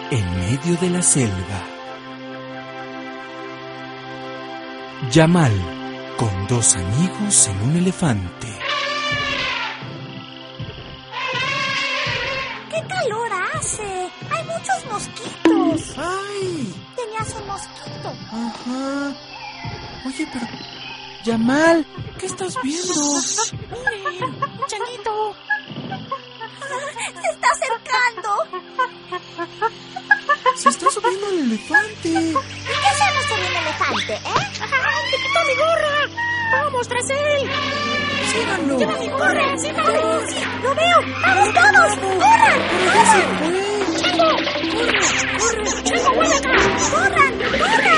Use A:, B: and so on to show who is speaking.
A: en medio de la selva. Yamal, con 2 amigos en un elefante.
B: ¡Qué calor hace! ¡Hay muchos mosquitos!
C: ¡Ay!
B: Tenías un mosquito.
C: Ajá. Oye, pero... Yamal, ¿qué estás viendo?
B: ¡Miren! ¡Un changuito! ¡Se está acercando!
C: Se está subiendo el elefante.
B: ¿Y qué hacemos con un elefante,
D: ¡Me quitó mi gorra! ¡Vamos tras él!
C: ¡Síganlo!
D: ¡Lleva mi gorra! ¡Síganlo!
B: ¡Sí! ¡Lo veo! ¡Vamos todos! ¡Corran!
C: ¡Pero ya se fue!
D: ¡Chango! ¡Corre! ¡Chango, vuelve acá!
B: ¡Corran! ¡Corran!